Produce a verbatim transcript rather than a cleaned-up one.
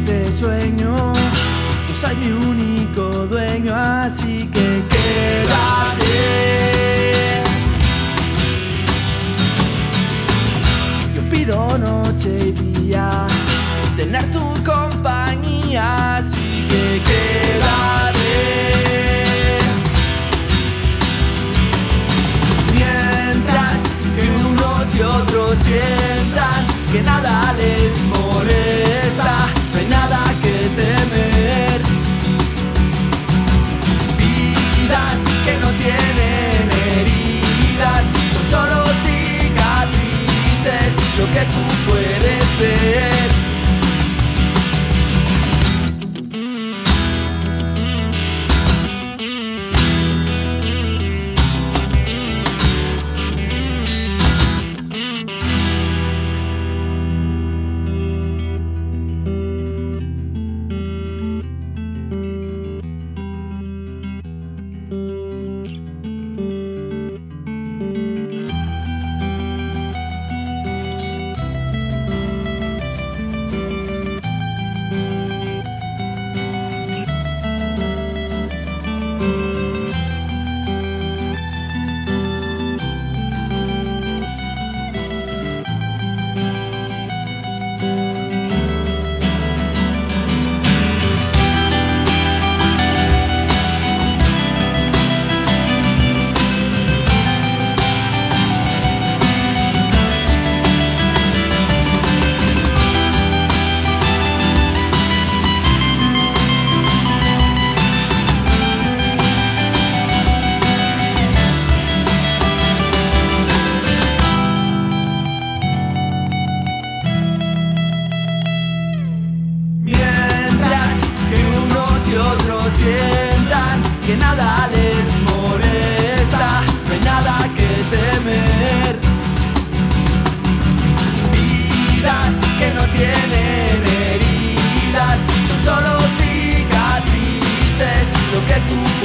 este sueño. Yo soy mi único dueño, así que quédate. Yo pido noche y día tener tu compañía, así que quédate. Mientras que unos y otros sientan que nada les molesta, no hay nada que temer. Vidas que no tienen heridas, son solo cicatrices, lo que tú puedes ver. Sientan que nada les molesta, no hay nada que temer. Vidas que no tienen heridas, son solo cicatrices, lo que tú